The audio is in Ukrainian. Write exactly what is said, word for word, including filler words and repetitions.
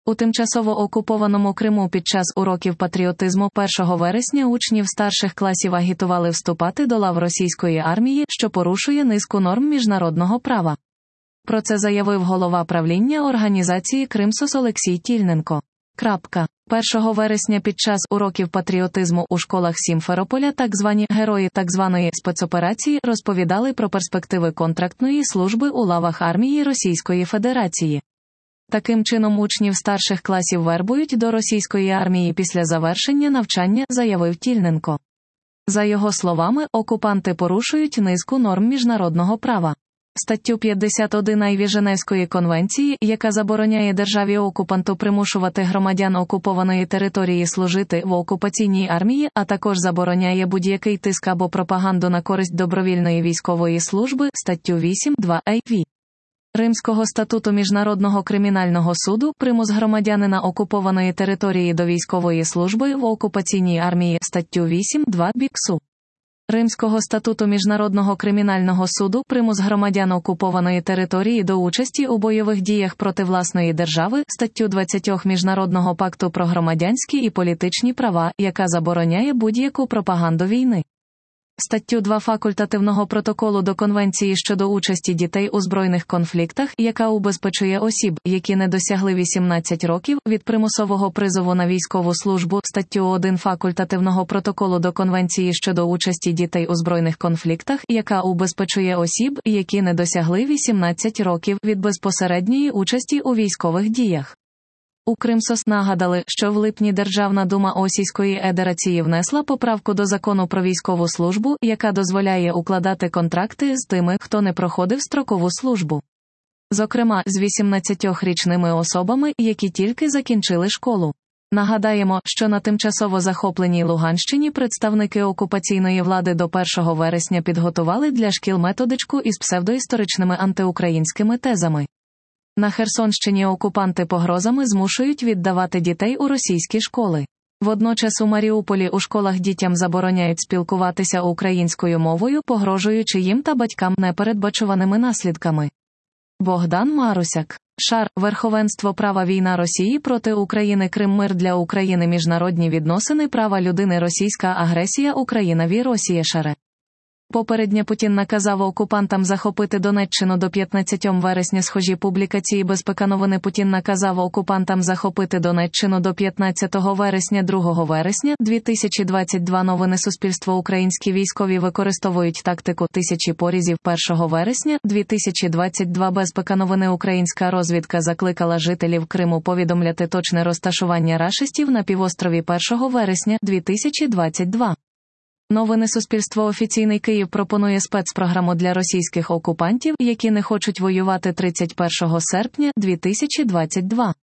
У тимчасово окупованому Криму під час уроків патріотизму першого вересня учнів старших класів агітували вступати до лав російської армії, що порушує низку норм міжнародного права. Про це заявив голова правління організації Кримсос Олексій Тільненко. Крапка. першого вересня під час уроків патріотизму у школах Сімферополя так звані герої так званої спецоперації розповідали про перспективи контрактної служби у лавах армії Російської Федерації. Таким чином учнів старших класів вербують до російської армії після завершення навчання, заявив Тільненко. За його словами, окупанти порушують низку норм міжнародного права. Статтю п'ятдесят один ай Женевської конвенції, яка забороняє державі-окупанту примушувати громадян окупованої території служити в окупаційній армії, а також забороняє будь-який тиск або пропаганду на користь добровільної військової служби, статтю вісім два ай Римського статуту Міжнародного кримінального суду, примус громадянина окупованої території до військової служби в окупаційній армії, статтю вісім два біксу. Римського статуту Міжнародного кримінального суду, примус громадян окупованої території до участі у бойових діях проти власної держави, статтю двадцять Міжнародного пакту про громадянські і політичні права, яка забороняє будь-яку пропаганду війни. Статтю два факультативного протоколу до Конвенції щодо участі дітей у збройних конфліктах, яка убезпечує осіб, які не досягли вісімнадцяти років, від примусового призову на військову службу, статтю один факультативного протоколу до Конвенції щодо участі дітей у збройних конфліктах, яка убезпечує осіб, які не досягли вісімнадцяти років, від безпосередньої участі у військових діях. У Кримсос нагадали, що в липні Державна дума Російської Федерації внесла поправку до закону про військову службу, яка дозволяє укладати контракти з тими, хто не проходив строкову службу. Зокрема, з вісімнадцятирічними особами, які тільки закінчили школу. Нагадаємо, що на тимчасово захопленій Луганщині представники окупаційної влади до першого вересня підготували для шкіл методичку із псевдоісторичними антиукраїнськими тезами. На Херсонщині окупанти погрозами змушують віддавати дітей у російські школи. Водночас у Маріуполі у школах дітям забороняють спілкуватися українською мовою, погрожуючи їм та батькам непередбачуваними наслідками. Богдан Марусяк. Шар. Верховенство права. Війна Росії проти України. Крим. Мир для України. Міжнародні відносини. Права людини. Російська агресія. Україна. Ві. Росія. Шаре. Попередньо Путін наказав окупантам захопити Донеччину до п'ятнадцятого вересня. Схожі публікації безпека новини. Путін наказав окупантам захопити Донеччину до п'ятнадцятого вересня. другого вересня дві тисячі двадцять другого новини Суспільство. Українські військові використовують тактику тисячі порізів. першого вересня дві тисячі двадцять другого безпека новини. Українська розвідка закликала жителів Криму повідомляти точне розташування рашистів на півострові. першого вересня дві тисячі двадцять другого. Новини Суспільство. Офіційний Київ пропонує спецпрограму для російських окупантів, які не хочуть воювати. тридцять першого серпня дві тисячі двадцять другого.